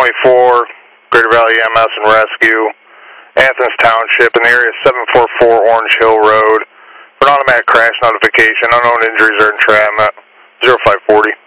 24, Greater Valley EMS and Rescue, Athens Township, in the area 744 Orange Hill Road. For an automatic crash notification, unknown injuries or entrapment, 0540.